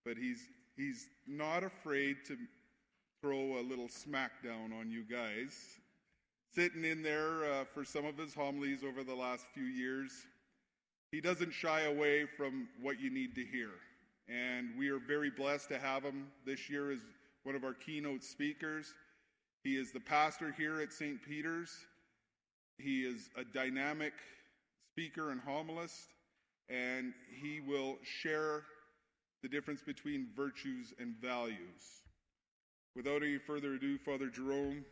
but he's not afraid to throw a little smackdown on you guys. Sitting in there for some of his homilies over the last few years, he doesn't shy away from what you need to hear. And we are very blessed to have him this year as one of our keynote speakers. He is the pastor here at St. Peter's. He is a dynamic speaker and homilist, and he will share the difference between virtues and values. Without any further ado, Father Jerome.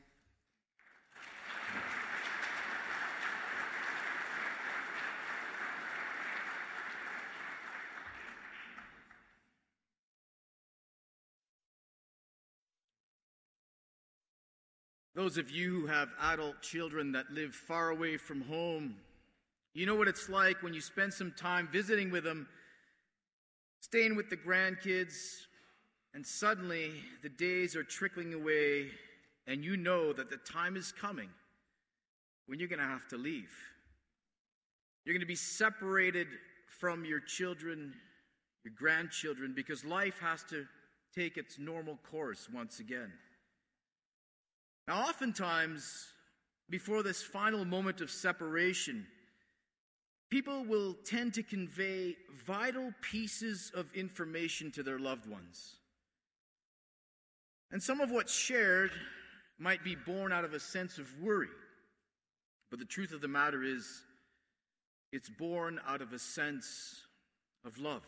Those of you who have adult children that live far away from home, you know what it's like when you spend some time visiting with them, staying with the grandkids, and suddenly the days are trickling away, and you know that the time is coming when you're going to have to leave. You're going to be separated from your children, your grandchildren, because life has to take its normal course once again. Now, oftentimes, before this final moment of separation, people will tend to convey vital pieces of information to their loved ones. And some of what's shared might be born out of a sense of worry. But the truth of the matter is, it's born out of a sense of love.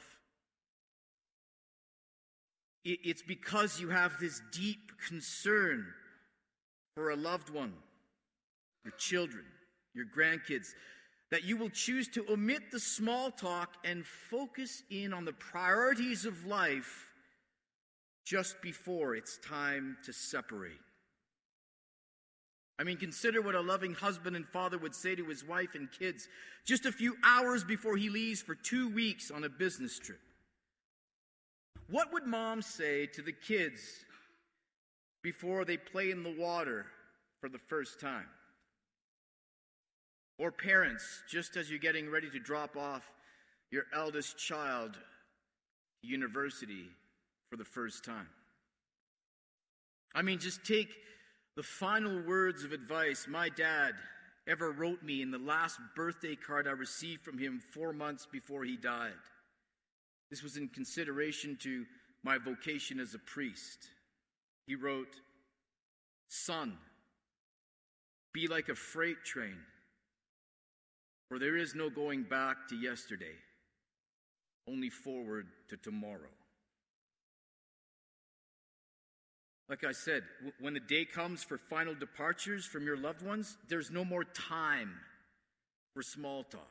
It's because you have this deep concern for a loved one, your children, your grandkids, that you will choose to omit the small talk and focus in on the priorities of life just before it's time to separate. I mean, consider what a loving husband and father would say to his wife and kids just a few hours before he leaves for 2 weeks on a business trip. What would mom say to the kids before they play in the water for the first time? Or parents, just as you're getting ready to drop off your eldest child to university for the first time. I mean, just take the final words of advice my dad ever wrote me in the last birthday card I received from him 4 months before he died. This was in consideration to my vocation as a priest. He wrote, "Son, be like a freight train, for there is no going back to yesterday, only forward to tomorrow." Like I said, when the day comes for final departures from your loved ones, there's no more time for small talk.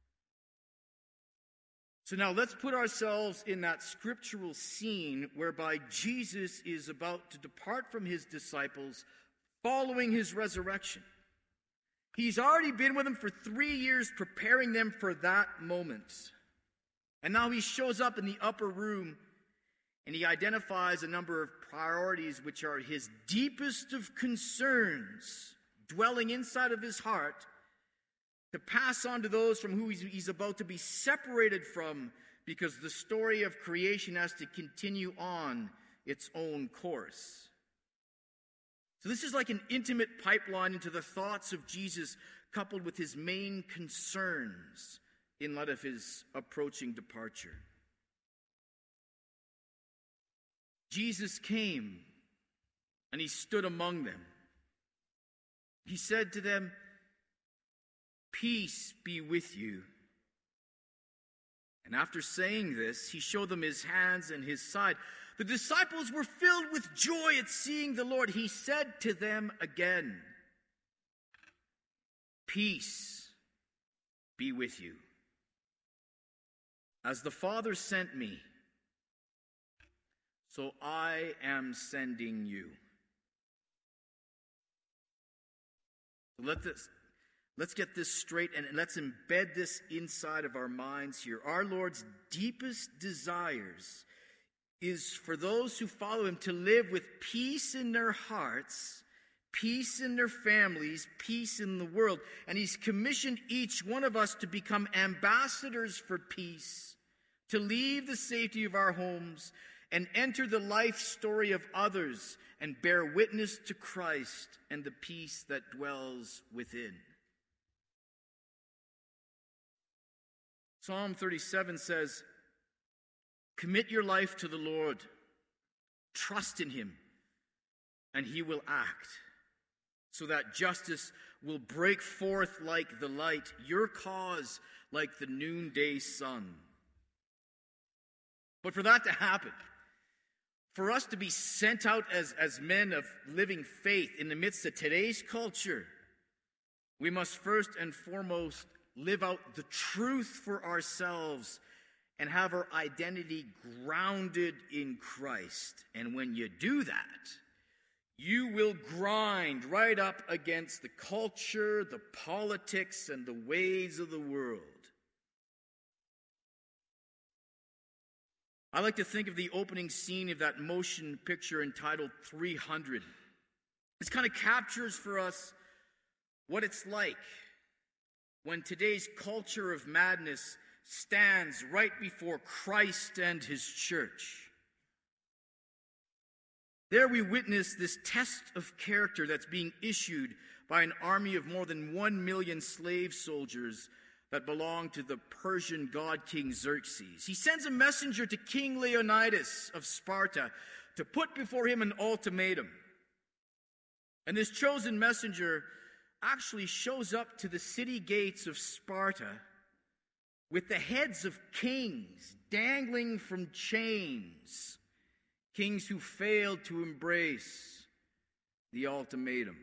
So now let's put ourselves in that scriptural scene whereby Jesus is about to depart from his disciples following his resurrection. He's already been with them for 3 years, preparing them for that moment. And now he shows up in the upper room and he identifies a number of priorities which are his deepest of concerns, dwelling inside of his heart, to pass on to those from whom he's about to be separated from, because the story of creation has to continue on its own course. So this is like an intimate pipeline into the thoughts of Jesus, coupled with his main concerns in light of his approaching departure. Jesus came and he stood among them. He said to them, "Peace be with you." And after saying this, he showed them his hands and his side. The disciples were filled with joy at seeing the Lord. He said to them again, "Peace be with you. As the Father sent me, so I am sending you." Let's get this straight and let's embed this inside of our minds here. Our Lord's deepest desires is for those who follow him to live with peace in their hearts, peace in their families, peace in the world. And he's commissioned each one of us to become ambassadors for peace, to leave the safety of our homes and enter the life story of others and bear witness to Christ and the peace that dwells within. Psalm 37 says, "Commit your life to the Lord. Trust in him, and he will act, so that justice will break forth like the light, your cause like the noonday sun." But for that to happen, for us to be sent out as men of living faith in the midst of today's culture, we must first and foremost live out the truth for ourselves and have our identity grounded in Christ. And when you do that, you will grind right up against the culture, the politics, and the ways of the world. I like to think of the opening scene of that motion picture entitled 300. This kind of captures for us what it's like when today's culture of madness stands right before Christ and his church. There we witness this test of character that's being issued by an army of more than 1 million slave soldiers that belong to the Persian god King Xerxes. He sends a messenger to King Leonidas of Sparta to put before him an ultimatum. And this chosen messenger actually shows up to the city gates of Sparta with the heads of kings dangling from chains, kings who failed to embrace the ultimatum.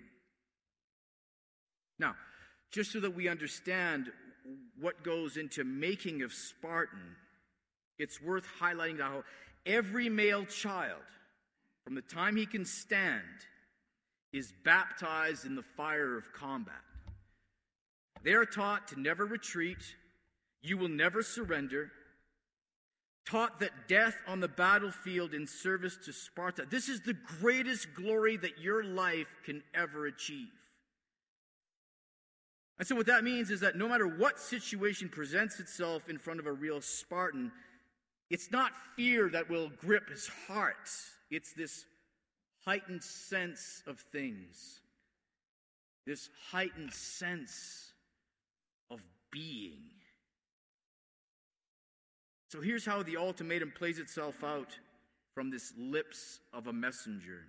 Now, just so that we understand what goes into making of Spartan, it's worth highlighting how every male child, from the time he can stand, is baptized in the fire of combat. They are taught to never retreat, you will never surrender, taught that death on the battlefield in service to Sparta, this is the greatest glory that your life can ever achieve. And so what that means is that no matter what situation presents itself in front of a real Spartan, it's not fear that will grip his heart. It's this heightened sense of things, this heightened sense of being. So here's how the ultimatum plays itself out from this lips of a messenger.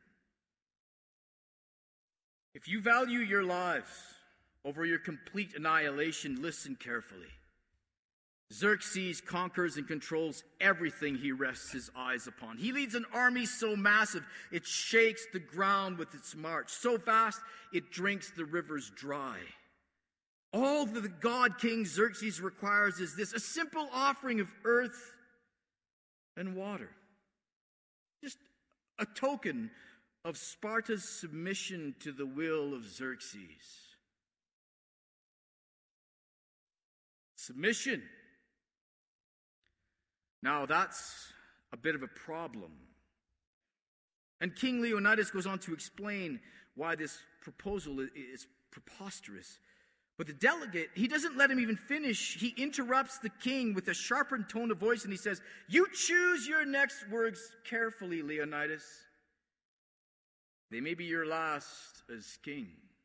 If you value your lives over your complete annihilation, listen carefully. Xerxes conquers and controls everything he rests his eyes upon. He leads an army so massive it shakes the ground with its march, so vast it drinks the rivers dry. All that the god King Xerxes requires is this, a simple offering of earth and water. Just a token of Sparta's submission to the will of Xerxes. Submission. Now that's a bit of a problem. And King Leonidas goes on to explain why this proposal is preposterous. But the delegate, he doesn't let him even finish. He interrupts the king with a sharpened tone of voice and he says, "You choose your next words carefully, Leonidas. They may be your last as king."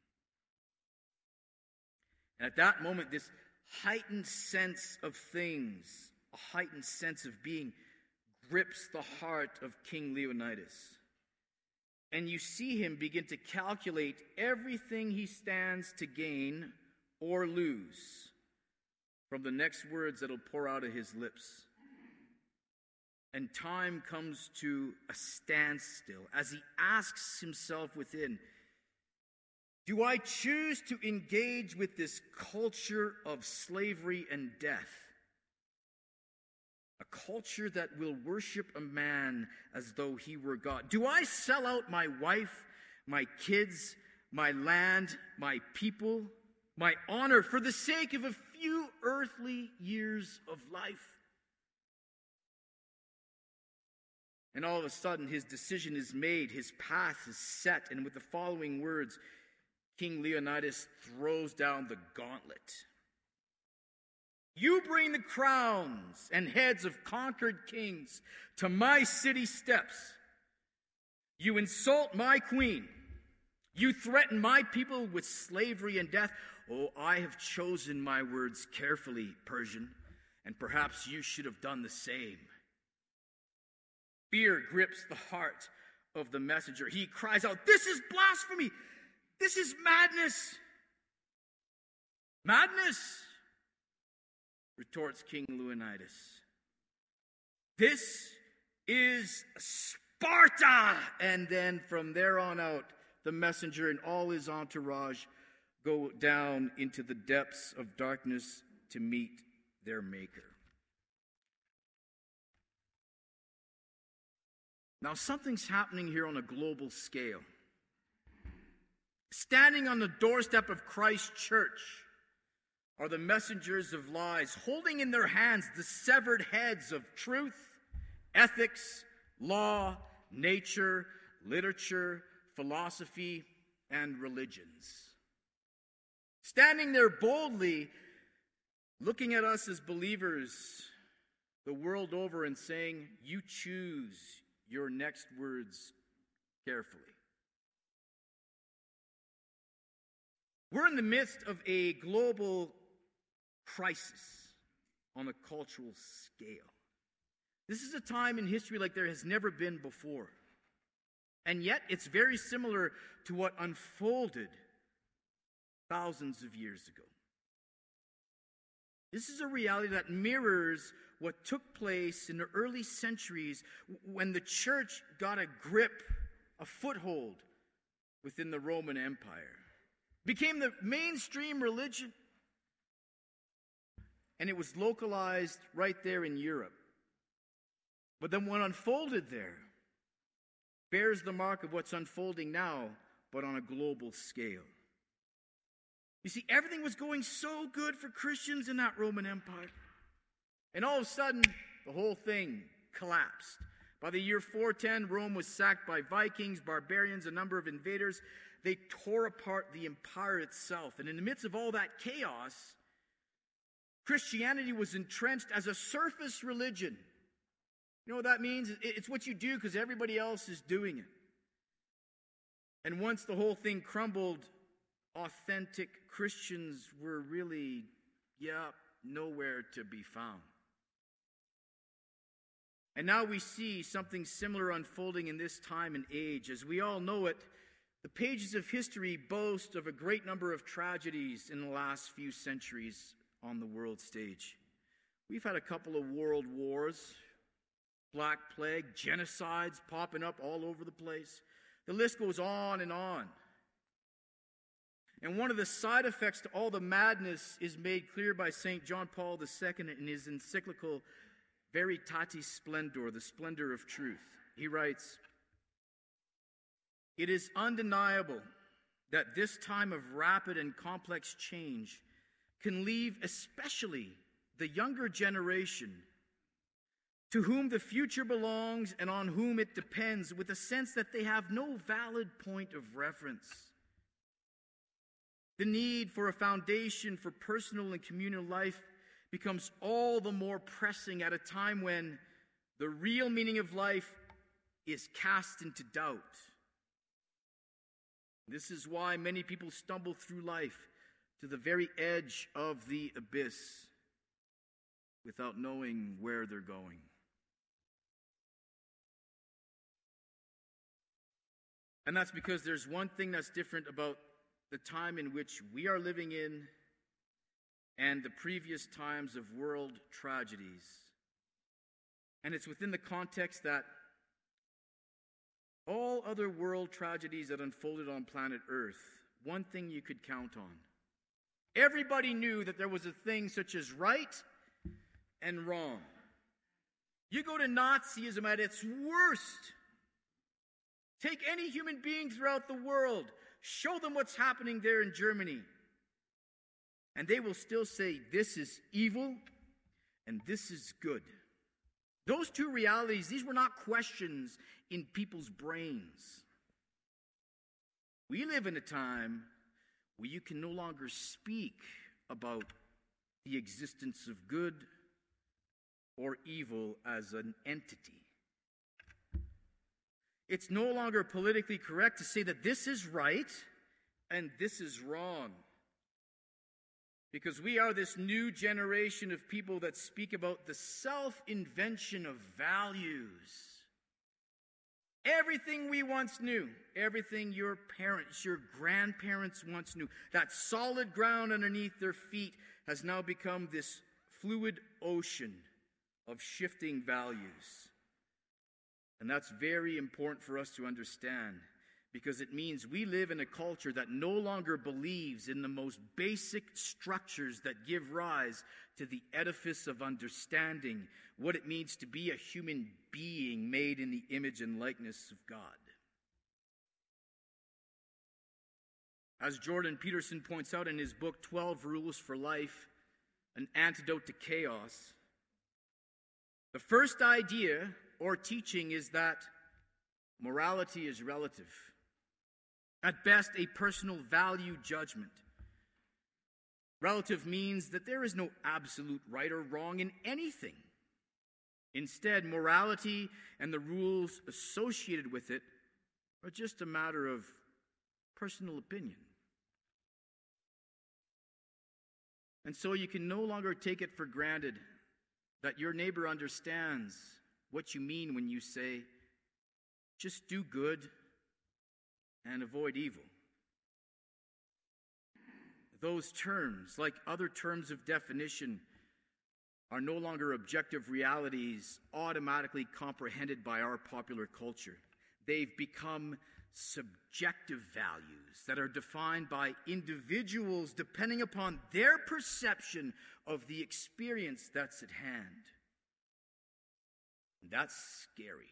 And at that moment, this heightened sense of things, a heightened sense of being, grips the heart of King Leonidas. And you see him begin to calculate everything he stands to gain or lose from the next words that'll pour out of his lips. And time comes to a standstill as he asks himself within, do I choose to engage with this culture of slavery and death? A culture that will worship a man as though he were God. Do I sell out my wife, my kids, my land, my people, my honor for the sake of a few earthly years of life? And all of a sudden, his decision is made, his path is set, and with the following words, King Leonidas throws down the gauntlet. You bring the crowns and heads of conquered kings to my city steps. You insult my queen. You threaten my people with slavery and death. Oh, I have chosen my words carefully, Persian, and perhaps you should have done the same. Fear grips the heart of the messenger. He cries out, "This is blasphemy! This is madness!" "Madness," retorts King Leonidas. "This is Sparta!" And then from there on out, the messenger and all his entourage go down into the depths of darkness to meet their maker. Now, something's happening here on a global scale. Standing on the doorstep of Christ's church are the messengers of lies, holding in their hands the severed heads of truth, ethics, law, nature, literature, philosophy, and religions. Standing there boldly, looking at us as believers the world over and saying, "You choose your next words carefully." We're in the midst of a global crisis on a cultural scale. This is a time in history like there has never been before. And yet, it's very similar to what unfolded thousands of years ago. This is a reality that mirrors what took place in the early centuries when the church got a grip, a foothold within the Roman Empire. Became the mainstream religion. And it was localized right there in Europe. But then what unfolded there bears the mark of what's unfolding now, but on a global scale. You see, everything was going so good for Christians in that Roman Empire. And all of a sudden, the whole thing collapsed. By the year 410, Rome was sacked by Vikings, barbarians, a number of invaders. They tore apart the empire itself. And in the midst of all that chaos, Christianity was entrenched as a surface religion. You know what that means? It's what you do because everybody else is doing it. And once the whole thing crumbled, authentic Christians were really, nowhere to be found. And now we see something similar unfolding in this time and age. As we all know it, the pages of history boast of a great number of tragedies in the last few centuries on the world stage. We've had a couple of world wars, Black Plague, genocides popping up all over the place. The list goes on and on. And one of the side effects to all the madness is made clear by St. John Paul II in his encyclical Veritatis Splendor, the splendor of truth. He writes, "It is undeniable that this time of rapid and complex change can leave especially the younger generation to whom the future belongs and on whom it depends with a sense that they have no valid point of reference. The need for a foundation for personal and communal life becomes all the more pressing at a time when the real meaning of life is cast into doubt. This is why many people stumble through life to the very edge of the abyss without knowing where they're going." And that's because there's one thing that's different about the time in which we are living in and the previous times of world tragedies. And it's within the context that all other world tragedies that unfolded on planet Earth, one thing you could count on. Everybody knew that there was a thing such as right and wrong. You go to Nazism at its worst. Take any human being throughout the world, show them what's happening there in Germany, and they will still say, this is evil and this is good. Those two realities, these were not questions in people's brains. We live in a time where you can no longer speak about the existence of good or evil as an entity. It's no longer politically correct to say that this is right and this is wrong. Because we are this new generation of people that speak about the self-invention of values. Everything we once knew, everything your parents, your grandparents once knew, that solid ground underneath their feet has now become this fluid ocean of shifting values. And that's very important for us to understand, because it means we live in a culture that no longer believes in the most basic structures that give rise to the edifice of understanding what it means to be a human being made in the image and likeness of God. As Jordan Peterson points out in his book, 12 Rules for Life, An Antidote to Chaos, the first idea or teaching is that morality is relative. At best, a personal value judgment. Relative means that there is no absolute right or wrong in anything. Instead, morality and the rules associated with it are just a matter of personal opinion. And so you can no longer take it for granted that your neighbor understands what you mean when you say, just do good and avoid evil. Those terms, like other terms of definition, are no longer objective realities automatically comprehended by our popular culture. They've become subjective values that are defined by individuals depending upon their perception of the experience that's at hand. That's scary.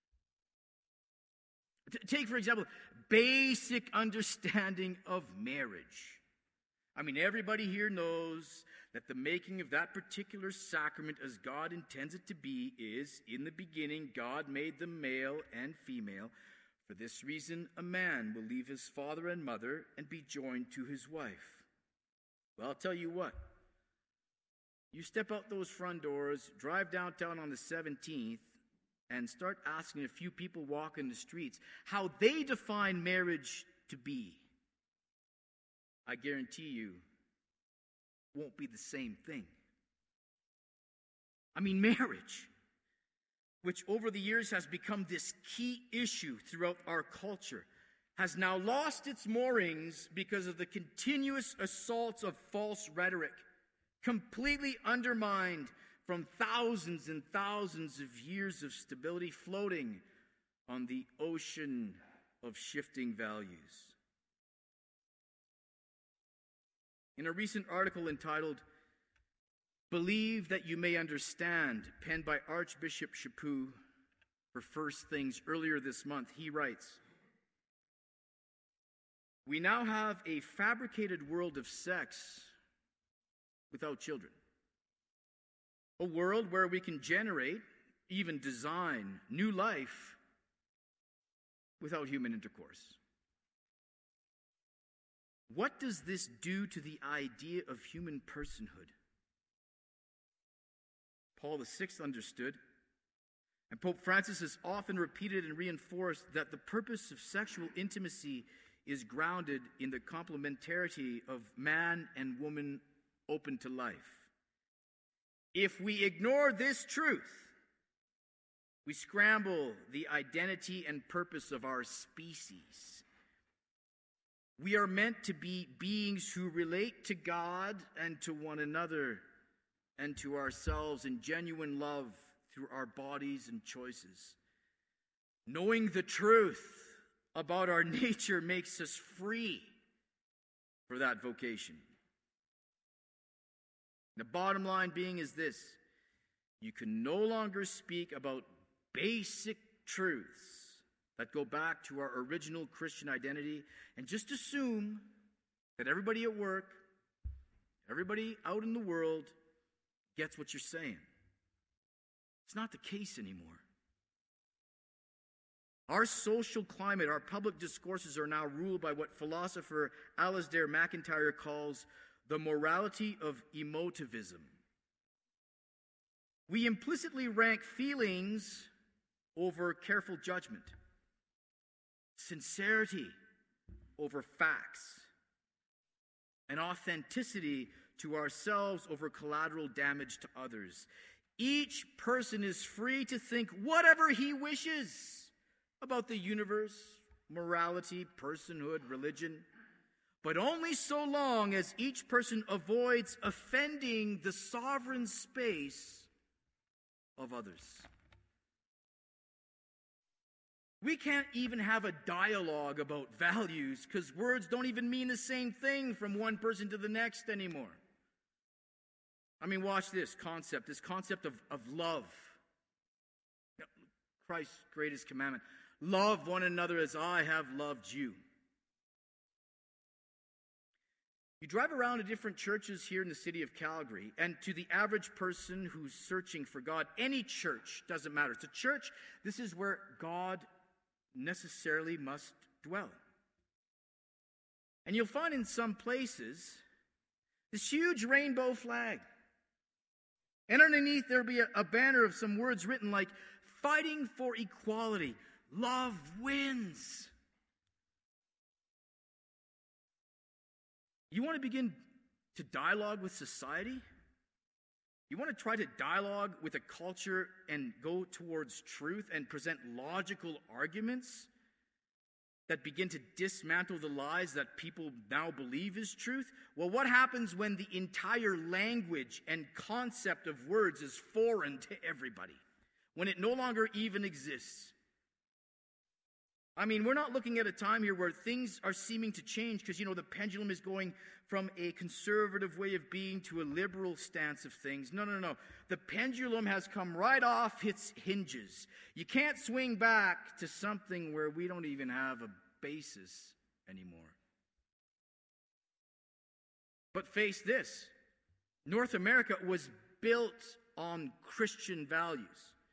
Take, for example, basic understanding of marriage. I mean, everybody here knows that the making of that particular sacrament as God intends it to be is, in the beginning, God made them male and female. For this reason, a man will leave his father and mother and be joined to his wife. Well, I'll tell you what. You step out those front doors, drive downtown on the 17th, and start asking a few people walking the streets how they define marriage to be. I guarantee you, won't be the same thing. I mean, marriage, which over the years has become this key issue throughout our culture, has now lost its moorings because of the continuous assaults of false rhetoric, completely undermined from thousands and thousands of years of stability floating on the ocean of shifting values. In a recent article entitled, "Believe That You May Understand," penned by Archbishop Chaput for First Things earlier this month, he writes, "We now have a fabricated world of sex without children. A world where we can generate, even design, new life without human intercourse. What does this do to the idea of human personhood?" Paul VI understood, and Pope Francis has often repeated and reinforced that the purpose of sexual intimacy is grounded in the complementarity of man and woman open to life. If we ignore this truth, we scramble the identity and purpose of our species. We are meant to be beings who relate to God and to one another and to ourselves in genuine love through our bodies and choices. Knowing the truth about our nature makes us free for that vocation. The bottom line being is this: you can no longer speak about basic truths that go back to our original Christian identity and just assume that everybody at work, everybody out in the world gets what you're saying. It's not the case anymore. Our social climate, our public discourses are now ruled by what philosopher Alasdair MacIntyre calls the morality of emotivism. We implicitly rank feelings over careful judgment, sincerity over facts, and authenticity to ourselves over collateral damage to others. Each person is free to think whatever he wishes about the universe, morality, personhood, religion, but only so long as each person avoids offending the sovereign space of others. We can't even have a dialogue about values because words don't even mean the same thing from one person to the next anymore. I mean, watch this concept of love. Christ's greatest commandment. Love one another as I have loved you. You drive around to different churches here in the city of Calgary, and to the average person who's searching for God, any church, doesn't matter. It's a church, this is where God necessarily must dwell. And you'll find in some places this huge rainbow flag. And underneath there'll be a banner of some words written like, fighting for equality, love wins. You want to begin to dialogue with society? You want to try to dialogue with a culture and go towards truth and present logical arguments that begin to dismantle the lies that people now believe is truth? Well, what happens when the entire language and concept of words is foreign to everybody? When it no longer even exists? I mean, we're not looking at a time here where things are seeming to change because, the pendulum is going from a conservative way of being to a liberal stance of things. No. The pendulum has come right off its hinges. You can't swing back to something where we don't even have a basis anymore. But face this, North America was built on Christian values.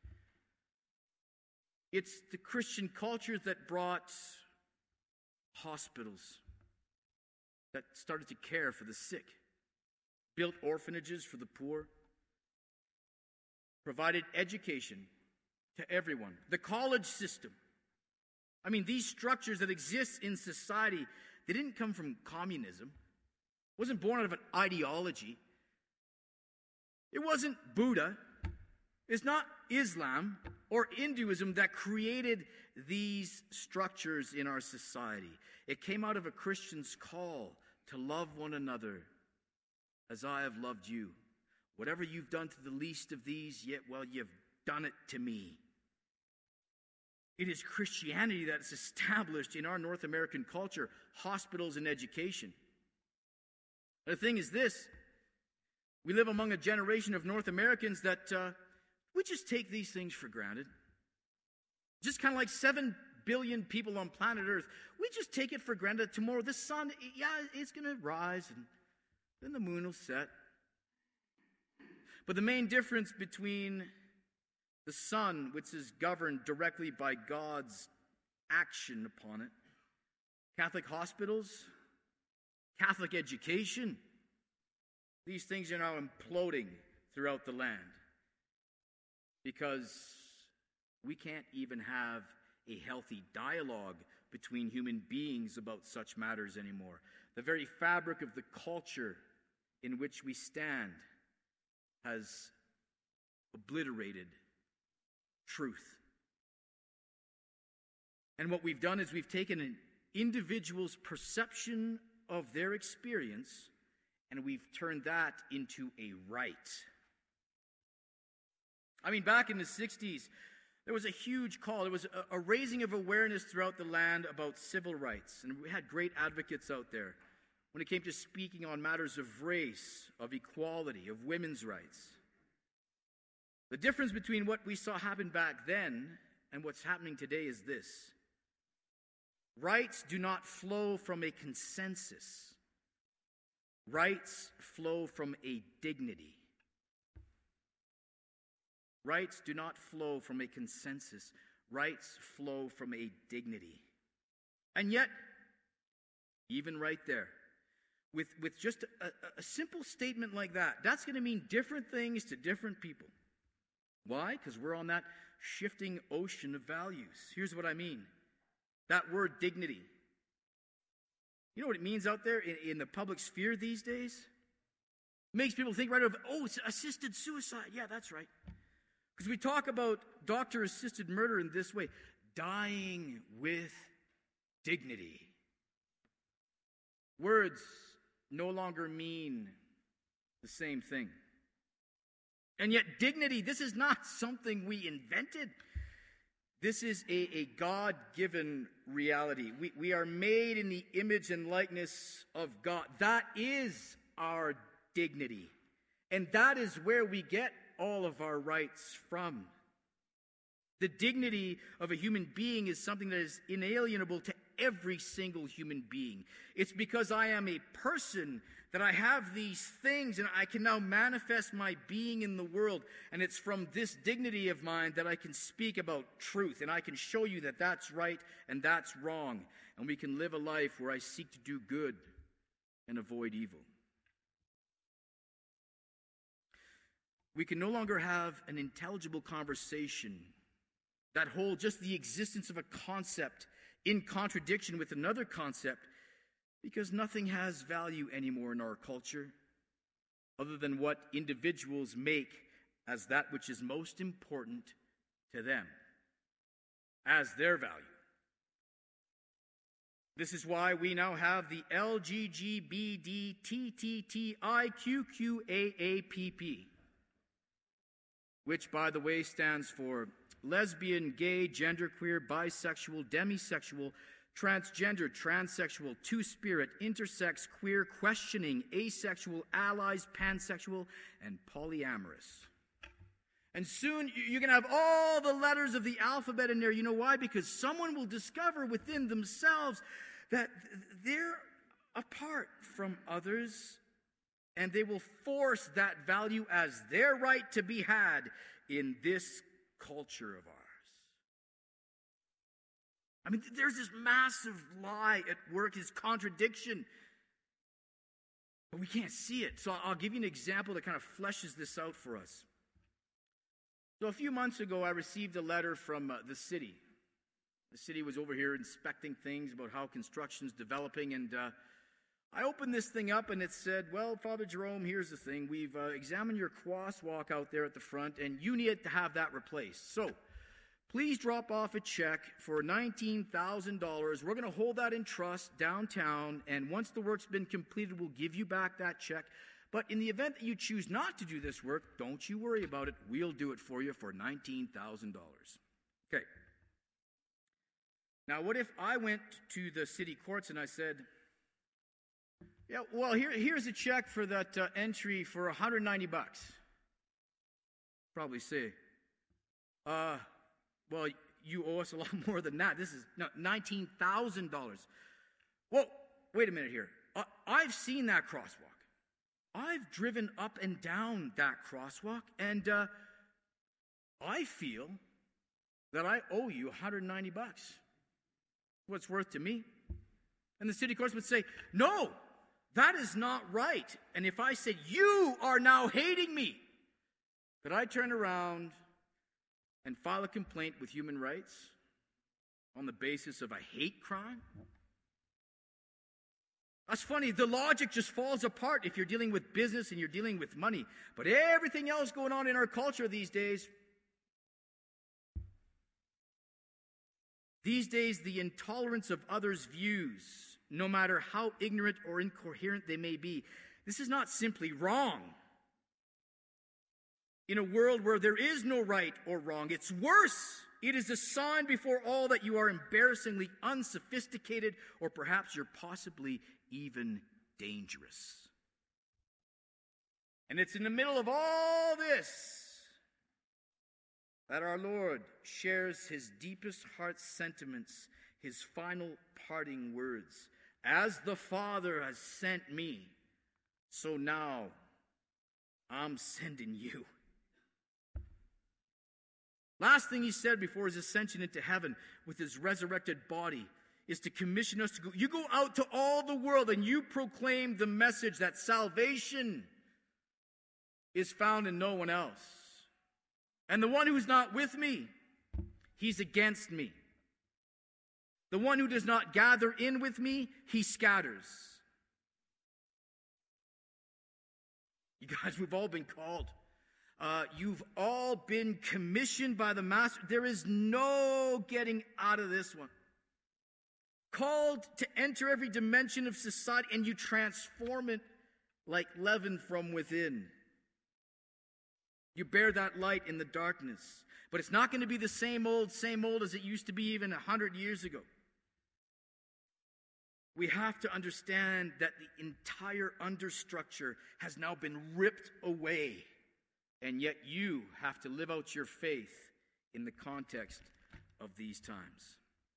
It's the Christian culture that brought hospitals, that started to care for the sick, built orphanages for the poor, provided education to everyone, the college system. I mean, these structures that exist in society, they didn't come from communism. It wasn't born out of an ideology. It wasn't Buddha. It's not Islam or Hinduism that created these structures in our society. It came out of a Christian's call to love one another as I have loved you. Whatever you've done to the least of these, you've done it to me. It is Christianity that's established in our North American culture, hospitals and education. The thing is this, we live among a generation of North Americans that we just take these things for granted. Just kind of like 7 billion people on planet Earth. We just take it for granted that tomorrow the sun, it's going to rise and then the moon will set. But the main difference between the sun, which is governed directly by God's action upon it, Catholic hospitals, Catholic education, these things are now imploding throughout the land. Because we can't even have a healthy dialogue between human beings about such matters anymore. The very fabric of the culture in which we stand has obliterated truth. And what we've done is we've taken an individual's perception of their experience and we've turned that into a right. I mean, back in the 60s, there was a huge call. There was a raising of awareness throughout the land about civil rights. And we had great advocates out there when it came to speaking on matters of race, of equality, of women's rights. The difference between what we saw happen back then and what's happening today is this. Rights do not flow from a consensus. Rights flow from a dignity. Rights do not flow from a consensus. Rights flow from a dignity. And yet, even right there, with just a simple statement like that, that's going to mean different things to different people. Why? Because we're on that shifting ocean of values. Here's what I mean. That word dignity. You know what it means out there in the public sphere these days? It makes people think right of, oh, it's assisted suicide. Yeah, that's right. Because we talk about doctor-assisted murder in this way. Dying with dignity. Words no longer mean the same thing. And yet dignity, this is not something we invented. This is a God-given reality. We are made in the image and likeness of God. That is our dignity. And that is where we get all of our rights from. The dignity of a human being is something that is inalienable to every single human being. It's because I am a person that I have these things and I can now manifest my being in the world. And it's from this dignity of mine that I can speak about truth. And I can show you that that's right and that's wrong. And we can live a life where I seek to do good and avoid evil. We can no longer have an intelligible conversation that holds just the existence of a concept in contradiction with another concept, because nothing has value anymore in our culture other than what individuals make as that which is most important to them, as their value. This is why we now have the LGBTTTIQQAAPP, which, by the way, stands for lesbian, gay, genderqueer, bisexual, demisexual, transgender, transsexual, two-spirit, intersex, queer, questioning, asexual, allies, pansexual, and polyamorous. And soon you're going to have all the letters of the alphabet in there. You know why? Because someone will discover within themselves that they're apart from others, and they will force that value as their right to be had in this culture of ours. I mean, there's this massive lie at work, this contradiction, but we can't see it. So I'll give you an example that kind of fleshes this out for us. So a few months ago, I received a letter from the city. The city was over here inspecting things about how construction's developing, and I opened this thing up, and it said, well, Father Jerome, here's the thing. We've examined your crosswalk out there at the front, and you need to have that replaced. So please drop off a check for $19,000. We're going to hold that in trust downtown, and once the work's been completed, we'll give you back that check. But in the event that you choose not to do this work, don't you worry about it. We'll do it for you for $19,000. Okay. Now, what if I went to the city courts and I said, yeah, well, here's a check for that entry for $190. Probably say, well, you owe us a lot more than that. This is $19,000. Well, wait a minute here. I've seen that crosswalk. I've driven up and down that crosswalk, and I feel that I owe you $190. What it's worth to me. And the city courts would say, no, that is not right. And if I said, you are now hating me, could I turn around and file a complaint with human rights on the basis of a hate crime? That's funny. The logic just falls apart if you're dealing with business and you're dealing with money. But everything else going on in our culture these days, the intolerance of others' views, no matter how ignorant or incoherent they may be, this is not simply wrong. In a world where there is no right or wrong, it's worse. It is a sign before all that you are embarrassingly unsophisticated, or perhaps you're possibly even dangerous. And it's in the middle of all this that our Lord shares his deepest heart sentiments, his final parting words. As the Father has sent me, so now I'm sending you. Last thing he said before his ascension into heaven with his resurrected body is to commission us to go. You go out to all the world and you proclaim the message that salvation is found in no one else. And the one who's not with me, he's against me. The one who does not gather in with me, he scatters. You guys, we've all been called. You've all been commissioned by the Master. There is no getting out of this one. Called to enter every dimension of society, and you transform it like leaven from within. You bear that light in the darkness. But it's not going to be the same old as it used to be even 100 years ago. We have to understand that the entire understructure has now been ripped away. And yet you have to live out your faith in the context of these times.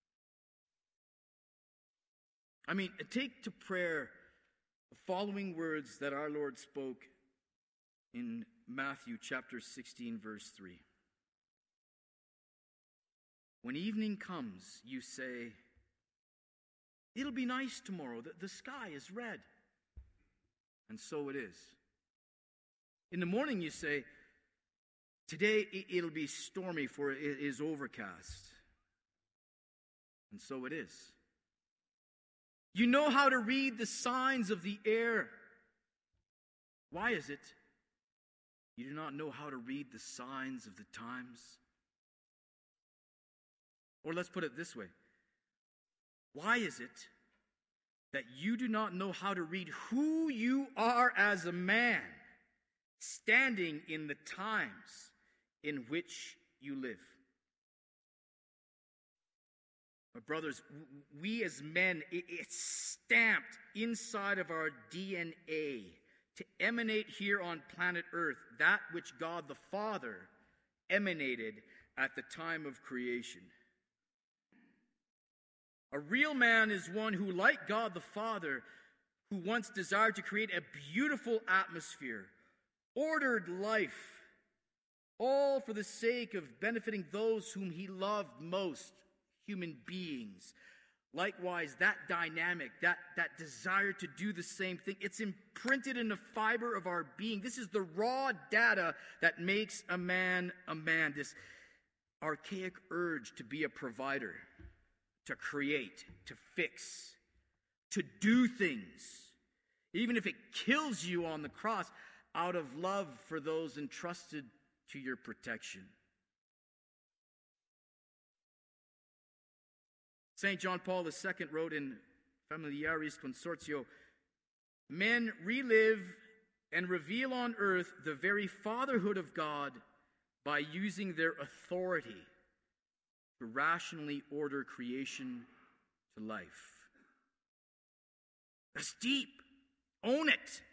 I mean, take to prayer the following words that our Lord spoke in Matthew chapter 16, verse 3. When evening comes, you say, it'll be nice tomorrow. The sky is red. And so it is. In the morning you say, today it'll be stormy, for it is overcast. And so it is. You know how to read the signs of the air. Why is it you do not know how to read the signs of the times? Or let's put it this way. Why is it that you do not know how to read who you are as a man, standing in the times in which you live? My brothers, we as men, it's stamped inside of our DNA to emanate here on planet Earth that which God the Father emanated at the time of creation. A real man is one who, like God the Father, who once desired to create a beautiful atmosphere, ordered life, all for the sake of benefiting those whom he loved most, human beings. Likewise, that dynamic, that desire to do the same thing, it's imprinted in the fiber of our being. This is the raw data that makes a man, this archaic urge to be a provider, to create, to fix, to do things, even if it kills you on the cross, out of love for those entrusted to your protection. St. John Paul II wrote in Familiaris Consortio, men relive and reveal on earth the very fatherhood of God by using their authority to rationally order creation to life. That's deep. Own it.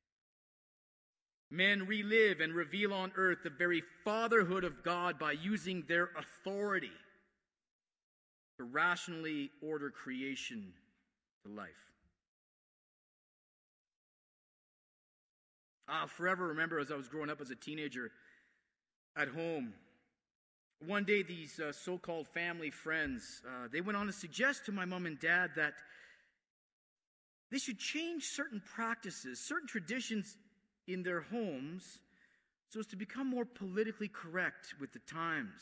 Men relive and reveal on earth the very fatherhood of God by using their authority to rationally order creation to life. I'll forever remember as I was growing up as a teenager at home, one day these so-called family friends, they went on to suggest to my mom and dad that they should change certain practices, certain traditions in their homes so as to become more politically correct with the times.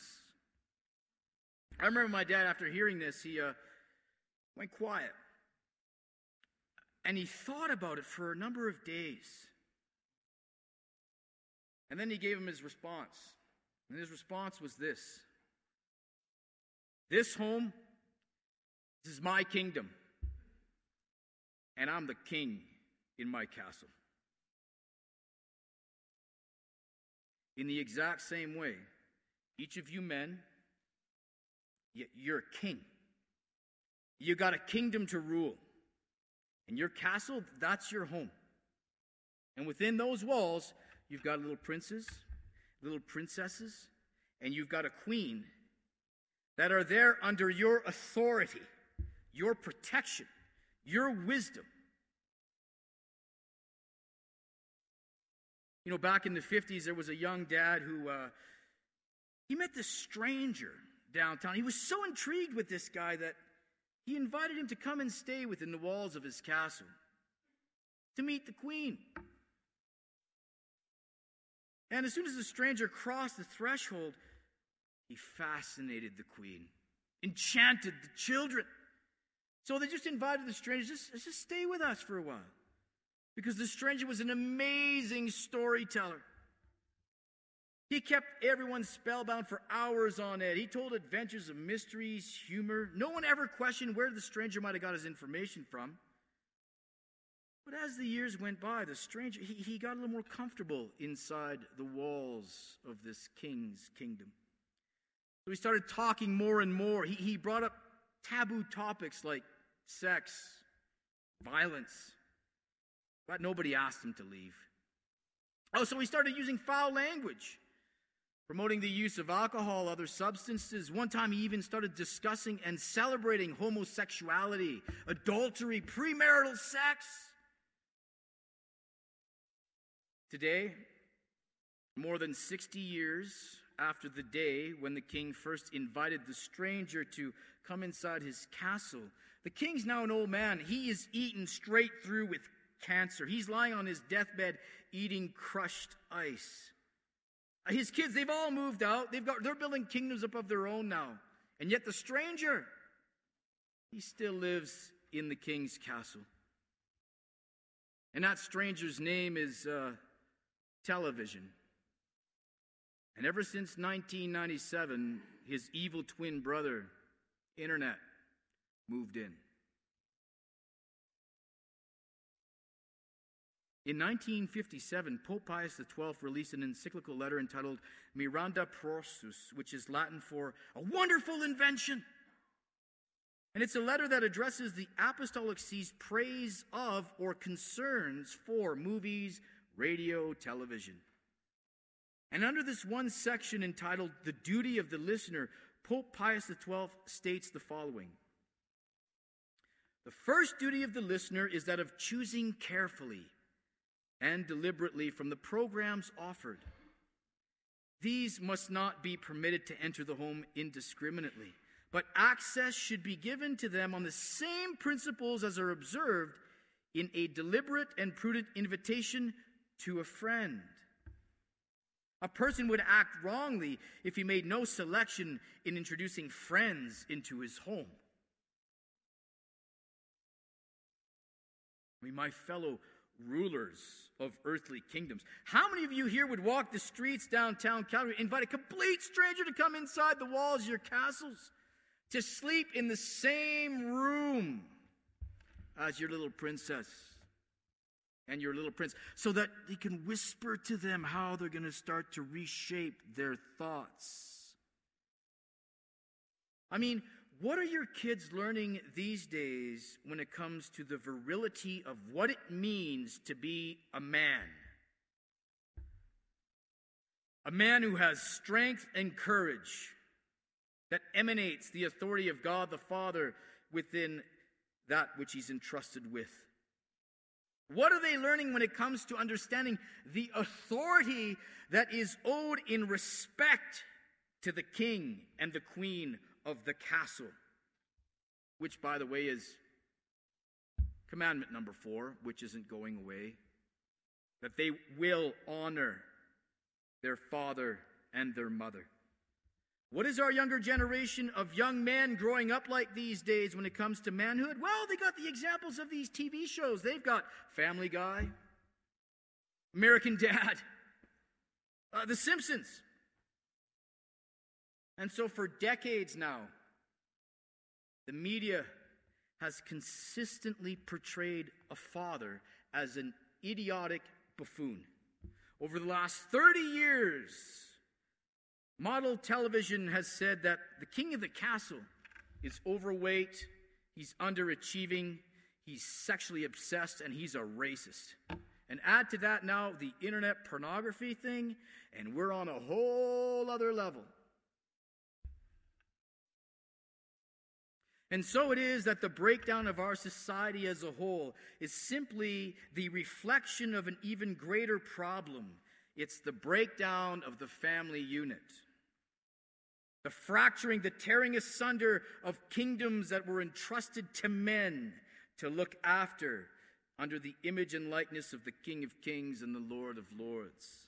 I remember my dad, after hearing this, he went quiet. And he thought about it for a number of days. And then he gave him his response. And his response was this: this home, this is my kingdom. And I'm the king in my castle. In the exact same way, each of you men, you're a king. You got a kingdom to rule. And your castle, that's your home. And within those walls, you've got little princes, little princesses, and you've got a queen that are there under your authority, your protection, your wisdom. You know, back in the 50s, there was a young dad who, he met this stranger downtown. He was so intrigued with this guy that he invited him to come and stay within the walls of his castle, to meet the queen. And as soon as the stranger crossed the threshold, he fascinated the queen, enchanted the children. So they just invited the stranger, just stay with us for a while. Because the stranger was an amazing storyteller. He kept everyone spellbound for hours on end. He told adventures of mysteries, humor. No one ever questioned where the stranger might have got his information from. But as the years went by, the stranger, he got a little more comfortable inside the walls of this king's kingdom. So he started talking more and more. He brought up taboo topics like sex, violence, but nobody asked him to leave. Oh, so he started using foul language, promoting the use of alcohol, other substances. One time he even started discussing and celebrating homosexuality, adultery, premarital sex. Today, more than 60 years after the day when the king first invited the stranger to come inside his castle, the king's now an old man. He is eaten straight through with cancer. He's lying on his deathbed eating crushed ice. His kids, they've all moved out. They're building kingdoms up of their own now. And yet the stranger, he still lives in the king's castle. And that stranger's name is television. And ever since 1997, his evil twin brother, internet, moved in. In 1957, Pope Pius XII released an encyclical letter entitled Miranda Prorsus, which is Latin for a wonderful invention. And it's a letter that addresses the Apostolic See's praise of or concerns for movies, radio, television. And under this one section entitled The Duty of the Listener, Pope Pius XII states the following. The first duty of the listener is that of choosing carefully and deliberately from the programs offered. These must not be permitted to enter the home indiscriminately, but access should be given to them on the same principles as are observed in a deliberate and prudent invitation to a friend. A person would act wrongly if he made no selection in introducing friends into his home. I mean, my fellow rulers of earthly kingdoms, how many of you here would walk the streets downtown Calgary, invite a complete stranger to come inside the walls of your castles, to sleep in the same room as your little princess and your little prince, so that they can whisper to them how they're going to start to reshape their thoughts? I mean, what are your kids learning these days when it comes to the virility of what it means to be a man? A man who has strength and courage that emanates the authority of God the Father within that which he's entrusted with. What are they learning when it comes to understanding the authority that is owed in respect to the king and the queen of the castle? Which, by the way, is commandment number 4, which isn't going away. That they will honor their father and their mother. What is our younger generation of young men growing up like these days when it comes to manhood? Well, they got the examples of these TV shows. They've got Family Guy, American Dad, The Simpsons. And so for decades now, the media has consistently portrayed a father as an idiotic buffoon. Over the last 30 years, model television has said that the king of the castle is overweight, he's underachieving, he's sexually obsessed, and he's a racist. And add to that now the internet pornography thing, and we're on a whole other level. And so it is that the breakdown of our society as a whole is simply the reflection of an even greater problem. It's the breakdown of the family unit. The fracturing, the tearing asunder of kingdoms that were entrusted to men to look after under the image and likeness of the King of Kings and the Lord of Lords.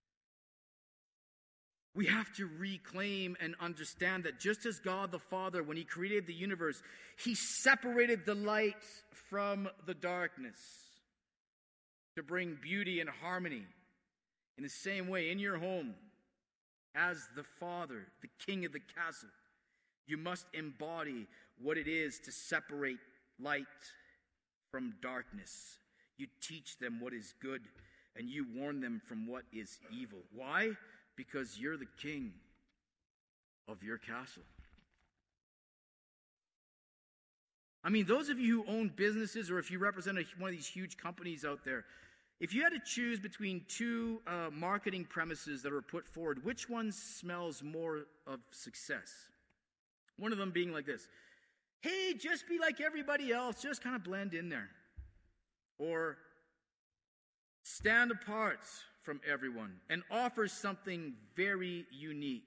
We have to reclaim and understand that just as God the Father, when he created the universe, he separated the light from the darkness to bring beauty and harmony. In the same way, in your home, as the Father, the King of the castle, you must embody what it is to separate light from darkness. You teach them what is good, and you warn them from what is evil. Why? Because you're the king of your castle. I mean, those of you who own businesses, or if you represent one of these huge companies out there, if you had to choose between two marketing premises that are put forward, which one smells more of success? One of them being like this: hey, just be like everybody else, just kind of blend in there. Or stand apart from everyone and offer something very unique.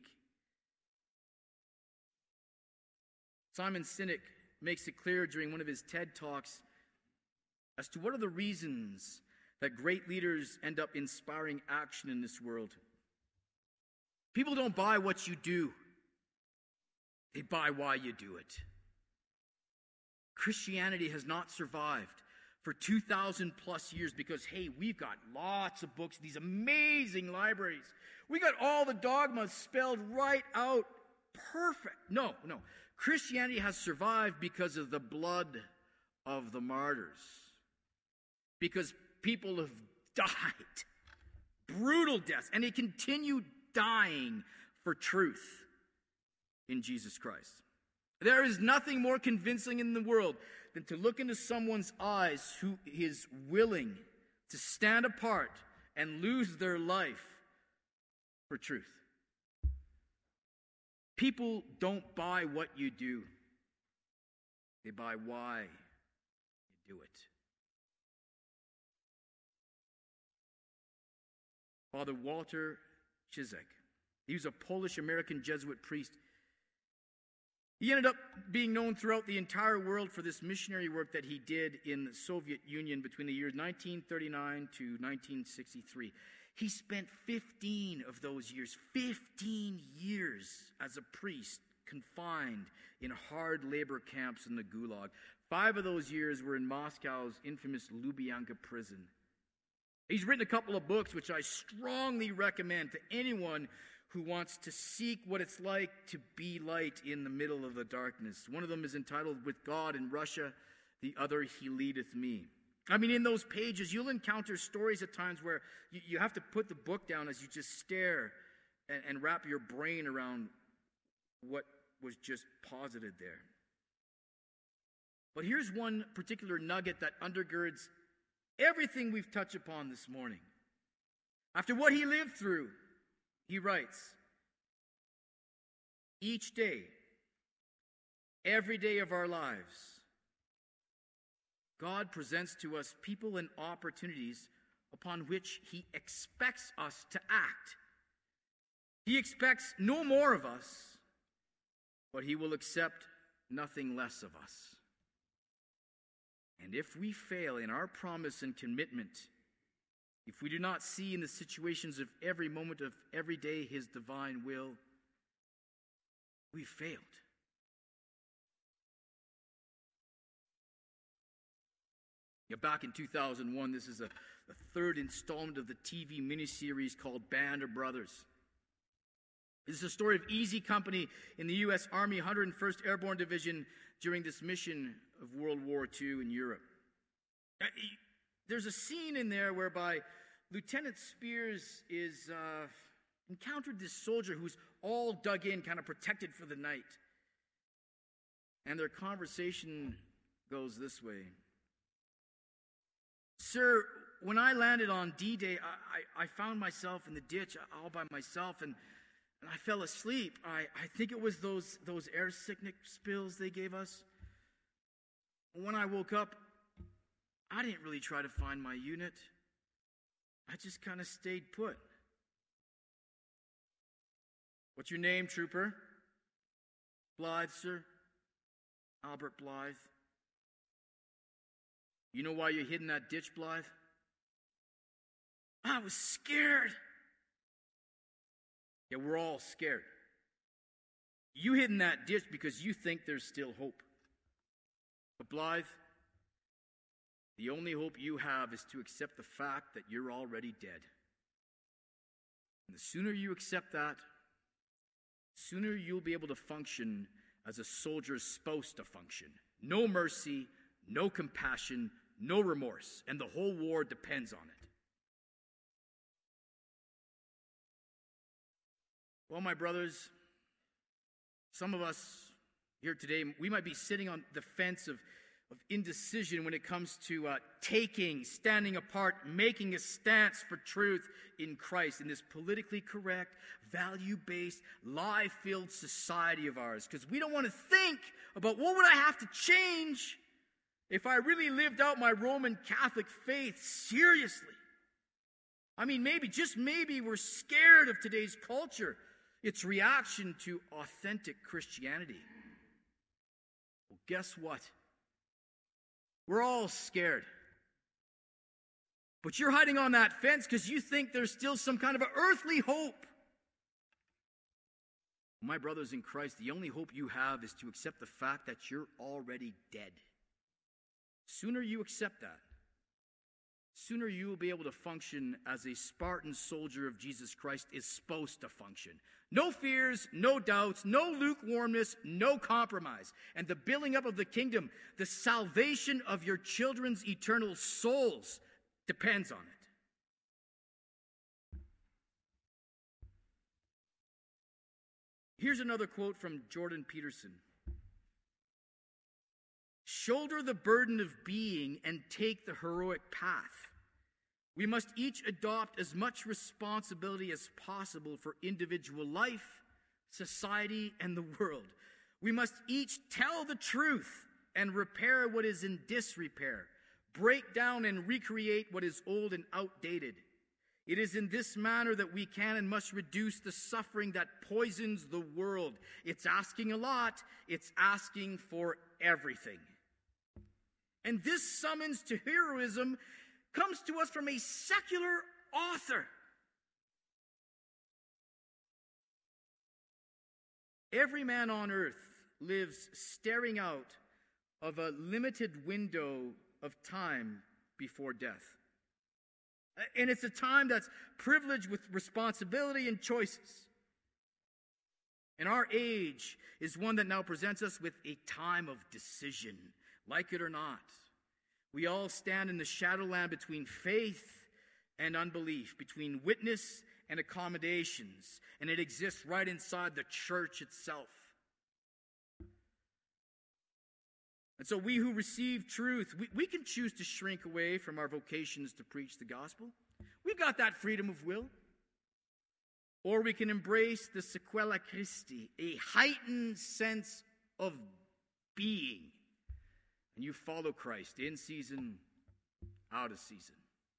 Simon Sinek makes it clear during one of his TED Talks as to what are the reasons that great leaders end up inspiring action in this world. People don't buy what you do. They buy why you do it. Christianity has not survived for 2,000 plus years because, hey, we've got lots of books, these amazing libraries. We got all the dogmas spelled right out perfect. No. Christianity has survived because of the blood of the martyrs. Because people have died brutal deaths, and they continue dying for truth in Jesus Christ. There is nothing more convincing in the world than to look into someone's eyes who is willing to stand apart and lose their life for truth. People don't buy what you do. They buy why you do it. Father Walter Ciszek, he was a Polish-American Jesuit priest. He ended up being known throughout the entire world for this missionary work that he did in the Soviet Union between the years 1939 to 1963. He spent 15 of those years, 15 years as a priest, confined in hard labor camps in the Gulag. 5 of those years were in Moscow's infamous Lubyanka prison. He's written a couple of books which I strongly recommend to anyone who wants to seek what it's like to be light in the middle of the darkness. One of them is entitled With God in Russia, the other, He Leadeth Me. I mean, in those pages, you'll encounter stories at times where you have to put the book down as you just stare and wrap your brain around what was just posited there. But here's one particular nugget that undergirds everything we've touched upon this morning. After what he lived through, he writes, each day, every day of our lives, God presents to us people and opportunities upon which he expects us to act. He expects no more of us, but he will accept nothing less of us. And if we fail in our promise and commitment, if we do not see in the situations of every moment of every day his divine will, we failed. Back in 2001, this is the third installment of the TV miniseries called Band of Brothers. This is a story of Easy Company in the U.S. Army 101st Airborne Division during this mission of World War II in Europe. There's a scene in there whereby Lieutenant Spears is encountered this soldier who's all dug in, kind of protected for the night. And their conversation goes this way. Sir, when I landed on D-Day, I found myself in the ditch all by myself, and I fell asleep. I think it was those air sickness pills they gave us. When I woke up, I didn't really try to find my unit. I just kind of stayed put. What's your name, trooper? Blythe, sir? Albert Blythe? You know why you hid in that ditch, Blythe? I was scared. Yeah, we're all scared. You hid in that ditch because you think there's still hope. But Blythe, the only hope you have is to accept the fact that you're already dead. And the sooner you accept that, the sooner you'll be able to function as a soldier is supposed to function. No mercy, no compassion, no remorse, and the whole war depends on it. Well, my brothers, some of us here today, we might be sitting on the fence of indecision when it comes to standing apart, making a stance for truth in Christ in this politically correct, value-based, lie-filled society of ours. Because we don't want to think about what would I have to change if I really lived out my Roman Catholic faith seriously. I mean, just maybe we're scared of today's culture, its reaction to authentic Christianity. Well, guess what? We're all scared. But you're hiding on that fence because you think there's still some kind of an earthly hope. My brothers in Christ, the only hope you have is to accept the fact that you're already dead. Sooner you accept that, sooner you will be able to function as a Spartan soldier of Jesus Christ is supposed to function. No fears, no doubts, no lukewarmness, no compromise. And the building up of the kingdom, the salvation of your children's eternal souls depends on it. Here's another quote from Jordan Peterson. Shoulder the burden of being and take the heroic path. We must each adopt as much responsibility as possible for individual life, society, and the world. We must each tell the truth and repair what is in disrepair, break down and recreate what is old and outdated. It is in this manner that we can and must reduce the suffering that poisons the world. It's asking a lot. It's asking for everything. And this summons to heroism comes to us from a secular author. Every man on earth lives staring out of a limited window of time before death. And it's a time that's privileged with responsibility and choices. And our age is one that now presents us with a time of decision, like it or not. We all stand in the shadowland between faith and unbelief, between witness and accommodations, and it exists right inside the church itself. And so we who receive truth, we can choose to shrink away from our vocations to preach the gospel. We've got that freedom of will. Or we can embrace the sequela Christi, a heightened sense of being. And you follow Christ in season, out of season.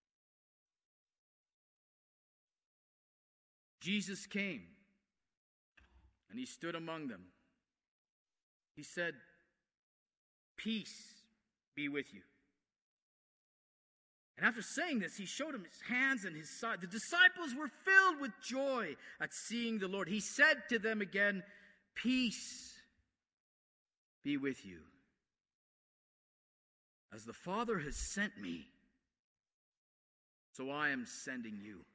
Jesus came, and he stood among them. He said, "Peace be with you." And after saying this, he showed him his hands and his side. The disciples were filled with joy at seeing the Lord. He said to them again, "Peace be with you. As the Father has sent me, so I am sending you."